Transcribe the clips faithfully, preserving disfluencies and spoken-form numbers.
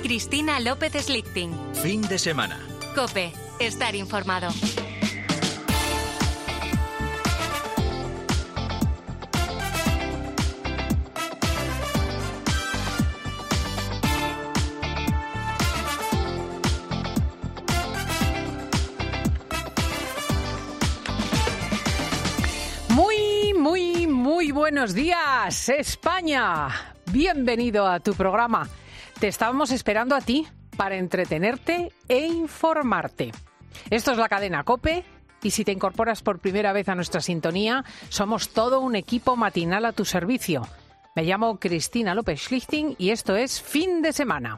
Cristina López Slichting. Fin de semana. COPE. Estar informado. Muy, muy, muy buenos días, España. Bienvenido a tu programa. Te estábamos esperando a ti para entretenerte e informarte. Esto es la cadena COPE y si te incorporas por primera vez a nuestra sintonía, somos todo un equipo matinal a tu servicio. Me llamo Cristina López Slichting y esto es Fin de Semana.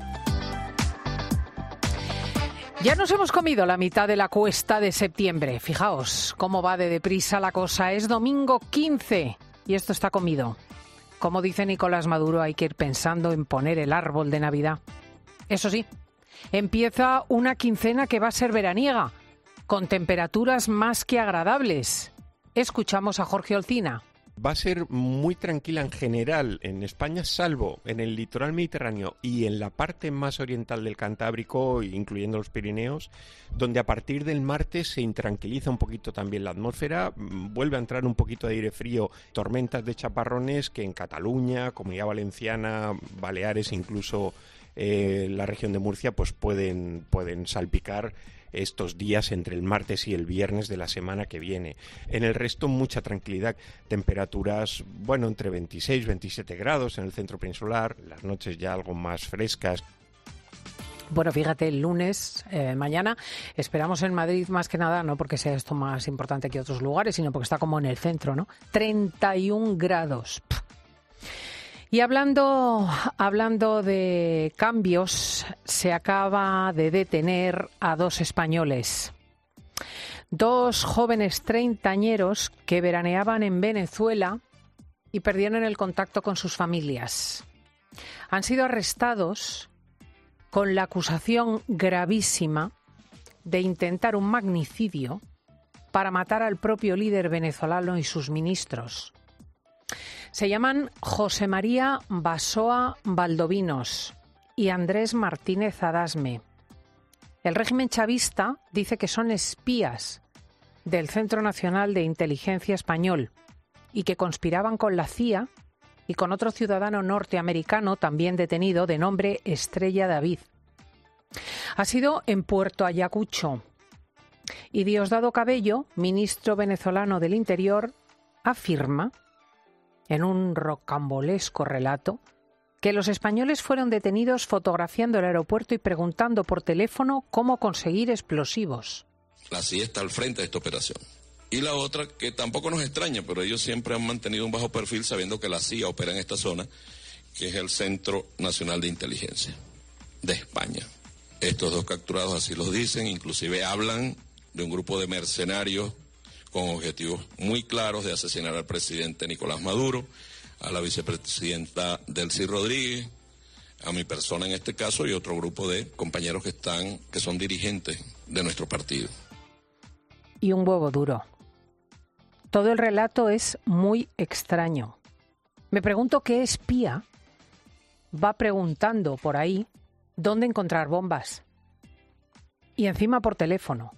Ya nos hemos comido la mitad de la cuesta de septiembre. Fijaos cómo va de deprisa la cosa. Es domingo quince y esto está comido. Como dice Nicolás Maduro, hay que ir pensando en poner el árbol de Navidad. Eso sí, empieza una quincena que va a ser veraniega, con temperaturas más que agradables. Escuchamos a Jorge Olcina. Va a ser muy tranquila en general en España, salvo en el litoral mediterráneo y en la parte más oriental del Cantábrico, incluyendo los Pirineos, donde a partir del martes se intranquiliza un poquito también la atmósfera, vuelve a entrar un poquito de aire frío, tormentas de chaparrones que en Cataluña, Comunidad Valenciana, Baleares, incluso eh, la región de Murcia, pues pueden, pueden salpicar estos días entre el martes y el viernes de la semana que viene. En el resto, mucha tranquilidad. Temperaturas, bueno, entre veintiséis y veintisiete grados en el centro peninsular, las noches ya algo más frescas. Bueno, fíjate, el lunes, eh, mañana, esperamos en Madrid más que nada, no porque sea esto más importante que otros lugares, sino porque está como en el centro, ¿no? treinta y un grados. Pff. Y hablando, hablando de cambios, se acaba de detener a dos españoles. Dos jóvenes treintañeros que veraneaban en Venezuela y perdieron el contacto con sus familias. Han sido arrestados con la acusación gravísima de intentar un magnicidio para matar al propio líder venezolano y sus ministros. Se llaman José María Basoa Valdovinos y Andrés Martínez Adasme. El régimen chavista dice que son espías del Centro Nacional de Inteligencia Español y que conspiraban con la C I A y con otro ciudadano norteamericano también detenido de nombre Estrella David. Ha sido en Puerto Ayacucho y Diosdado Cabello, ministro venezolano del Interior, afirma en un rocambolesco relato, que los españoles fueron detenidos fotografiando el aeropuerto y preguntando por teléfono cómo conseguir explosivos. La C I A está al frente de esta operación. Y la otra, que tampoco nos extraña, pero ellos siempre han mantenido un bajo perfil sabiendo que la C I A opera en esta zona, que es el Centro Nacional de Inteligencia de España. Estos dos capturados así los dicen, inclusive hablan de un grupo de mercenarios con objetivos muy claros de asesinar al presidente Nicolás Maduro, a la vicepresidenta Delcy Rodríguez, a mi persona en este caso y otro grupo de compañeros que están, que son dirigentes de nuestro partido. Y un huevo duro. Todo el relato es muy extraño. Me pregunto qué espía va preguntando por ahí dónde encontrar bombas. Y encima por teléfono.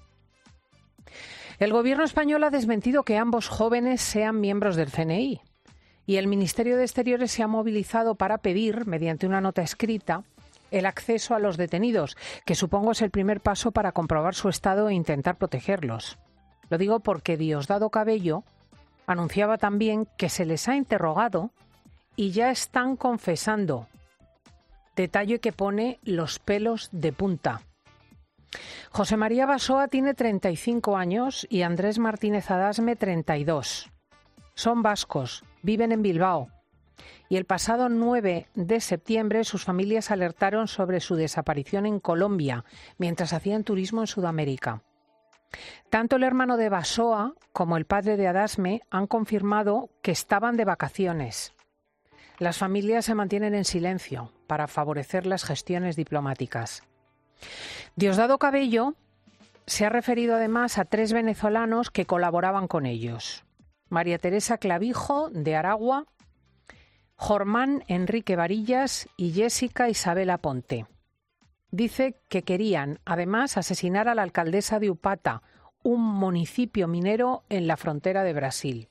El gobierno español ha desmentido que ambos jóvenes sean miembros del C N I y el Ministerio de Exteriores se ha movilizado para pedir, mediante una nota escrita, el acceso a los detenidos, que supongo es el primer paso para comprobar su estado e intentar protegerlos. Lo digo porque Diosdado Cabello anunciaba también que se les ha interrogado y ya están confesando. Detalle que pone los pelos de punta. José María Basoa tiene treinta y cinco años y Andrés Martínez Adasme treinta y dos. Son vascos, viven en Bilbao y el pasado nueve de septiembre sus familias alertaron sobre su desaparición en Colombia mientras hacían turismo en Sudamérica. Tanto el hermano de Basoa como el padre de Adasme han confirmado que estaban de vacaciones. Las familias se mantienen en silencio para favorecer las gestiones diplomáticas. Diosdado Cabello se ha referido además a tres venezolanos que colaboraban con ellos. María Teresa Clavijo, de Aragua, Jormán Enrique Varillas y Jessica Isabel Aponte. Dice que querían, además, asesinar a la alcaldesa de Upata, un municipio minero en la frontera de Brasil.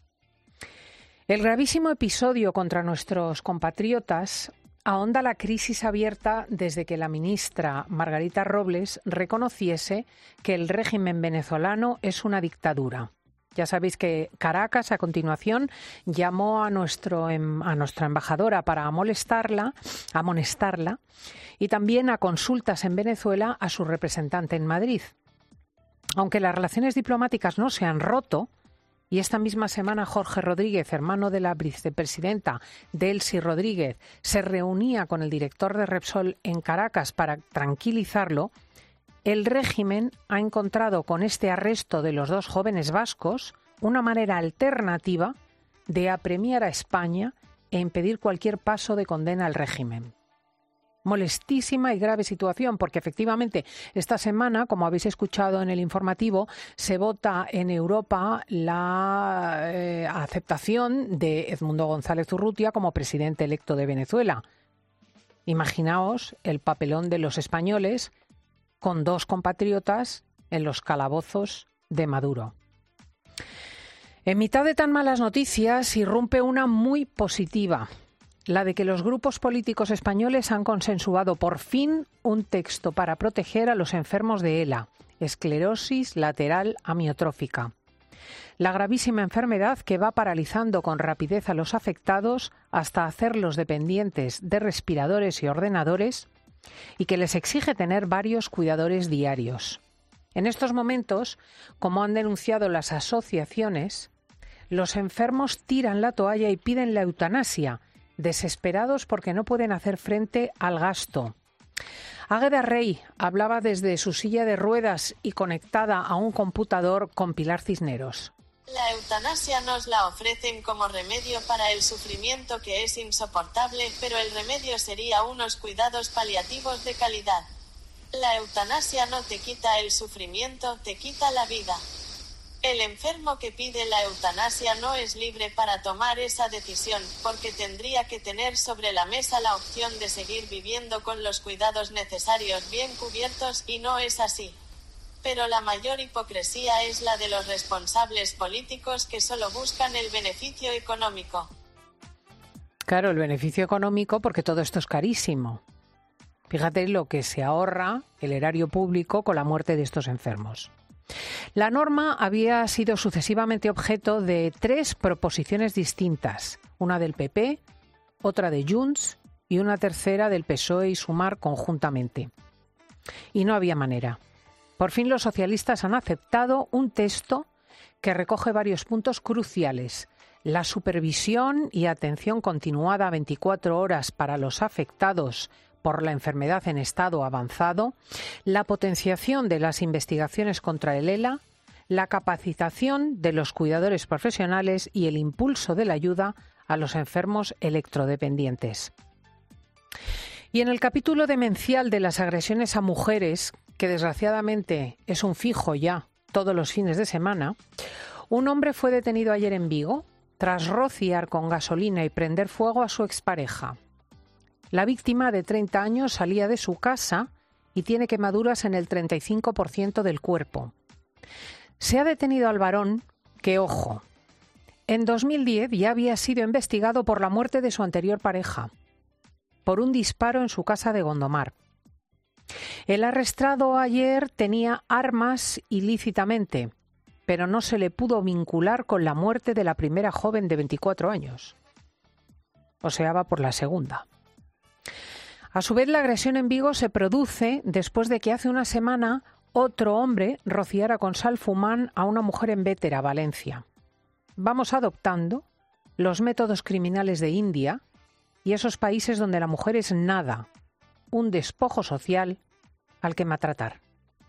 El gravísimo episodio contra nuestros compatriotas ahonda la crisis abierta desde que la ministra Margarita Robles reconociese que el régimen venezolano es una dictadura. Ya sabéis que Caracas, a continuación, llamó a, nuestro, a nuestra embajadora para amonestarla, amonestarla y también a consultas en Venezuela a su representante en Madrid. Aunque las relaciones diplomáticas no se han roto, y esta misma semana Jorge Rodríguez, hermano de la vicepresidenta Delcy Rodríguez, se reunía con el director de Repsol en Caracas para tranquilizarlo, el régimen ha encontrado con este arresto de los dos jóvenes vascos una manera alternativa de apremiar a España e impedir cualquier paso de condena al régimen. Molestísima y grave situación, porque efectivamente esta semana, como habéis escuchado en el informativo, se vota en Europa la eh, aceptación de Edmundo González Urrutia como presidente electo de Venezuela. Imaginaos el papelón de los españoles con dos compatriotas en los calabozos de Maduro. En mitad de tan malas noticias irrumpe una muy positiva, la de que los grupos políticos españoles han consensuado por fin un texto para proteger a los enfermos de ELA, esclerosis lateral amiotrófica. La gravísima enfermedad que va paralizando con rapidez a los afectados hasta hacerlos dependientes de respiradores y ordenadores, y que les exige tener varios cuidadores diarios. En estos momentos, como han denunciado las asociaciones, los enfermos tiran la toalla y piden la eutanasia, desesperados porque no pueden hacer frente al gasto. Águeda Rey hablaba desde su silla de ruedas y conectada a un computador con Pilar Cisneros. La eutanasia nos la ofrecen como remedio para el sufrimiento que es insoportable, pero el remedio sería unos cuidados paliativos de calidad. La eutanasia no te quita el sufrimiento, te quita la vida. El enfermo que pide la eutanasia no es libre para tomar esa decisión, porque tendría que tener sobre la mesa la opción de seguir viviendo con los cuidados necesarios bien cubiertos, y no es así. Pero la mayor hipocresía es la de los responsables políticos que solo buscan el beneficio económico. Claro, el beneficio económico, porque todo esto es carísimo. Fíjate lo que se ahorra el erario público con la muerte de estos enfermos. La norma había sido sucesivamente objeto de tres proposiciones distintas, una del P P, otra de Junts y una tercera del P S O E y Sumar conjuntamente. Y no había manera. Por fin los socialistas han aceptado un texto que recoge varios puntos cruciales: la supervisión y atención continuada veinticuatro horas para los afectados por la enfermedad en estado avanzado, la potenciación de las investigaciones contra el ELA, la capacitación de los cuidadores profesionales y el impulso de la ayuda a los enfermos electrodependientes. Y en el capítulo demencial de las agresiones a mujeres, que desgraciadamente es un fijo ya todos los fines de semana, un hombre fue detenido ayer en Vigo tras rociar con gasolina y prender fuego a su expareja. La víctima, de treinta años, salía de su casa y tiene quemaduras en el treinta y cinco por ciento del cuerpo. Se ha detenido al varón que, ojo, en dos mil diez ya había sido investigado por la muerte de su anterior pareja, por un disparo en su casa de Gondomar. El arrestado ayer tenía armas ilícitamente, pero no se le pudo vincular con la muerte de la primera joven de veinticuatro años. O sea, va por la segunda. A su vez, la agresión en Vigo se produce después de que hace una semana otro hombre rociara con sal fumán a una mujer en Bétera, Valencia. Vamos adoptando los métodos criminales de India y esos países donde la mujer es nada, un despojo social al que maltratar.